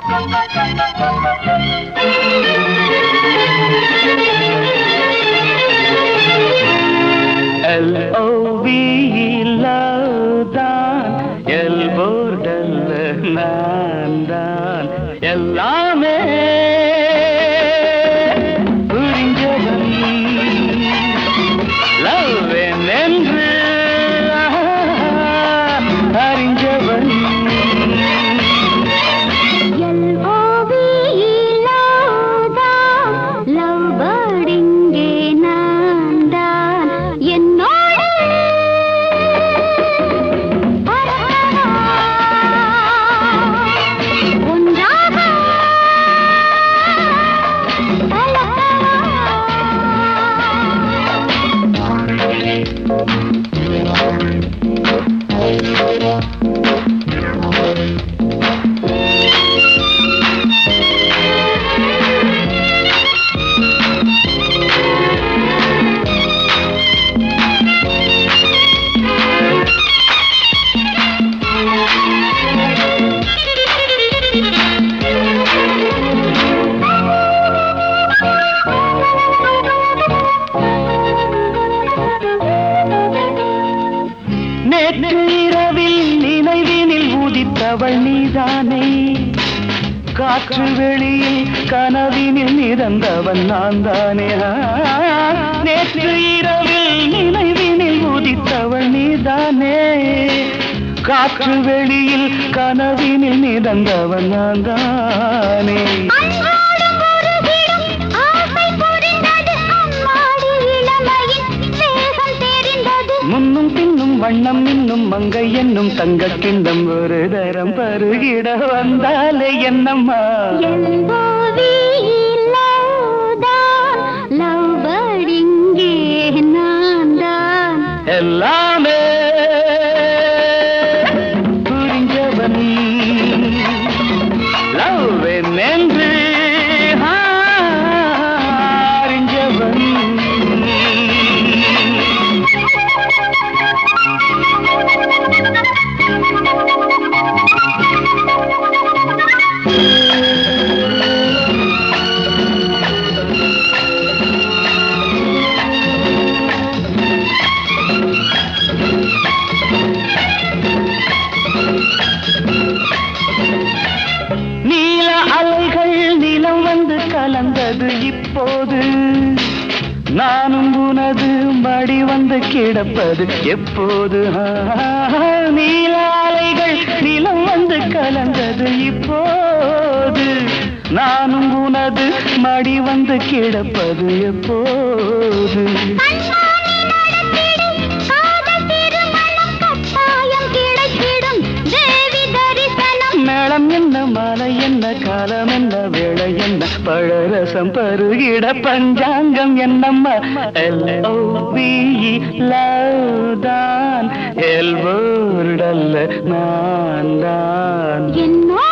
L-O-V-E love தான் எல்போர்டல்ல நான் தான் எல்லாமே புரிஞ்சவன் லவ் என்று அறிஞ்சவன் நேற்று இரவில் நினைவினில் உதித்தவள் நீதானே காற்று வெளியில் கனவினில் மிதந்தவன் நான் தானே நேற்று இரவில் நினைவினில் உதித்தவள் நீதானே காற்று வெளியில் கனவினில் மிதந்தவன் நான் தானே முன்னும் பின்னும் வண்ணம் இன்னும் மங்கை என்னும் தங்க கிண்ணம் ஒரு தரம் பருகிட வந்தாலே என்னம்மா எல்லாமே புரிஞ்சவன் லவ் என்று அறிஞ்சவன் நீல அலைகள் நிலம் வந்து கலந்தது இப்போது நானும் உனது மடி வந்து கிடப்பது எப்போது நீல அலைகள் நிலம் வந்து கலந்தது இப்போது நானும் உனது மடி வந்து கிடப்பது எப்போது மேளம் என்ன மாலை என்ன காலம் என்ன வேளை என்ன பழரசம் பருகிட பஞ்சாங்கம் என்னம்மா L-O-V-E லவ் தான் எல்போர்டல்ல நான் தான்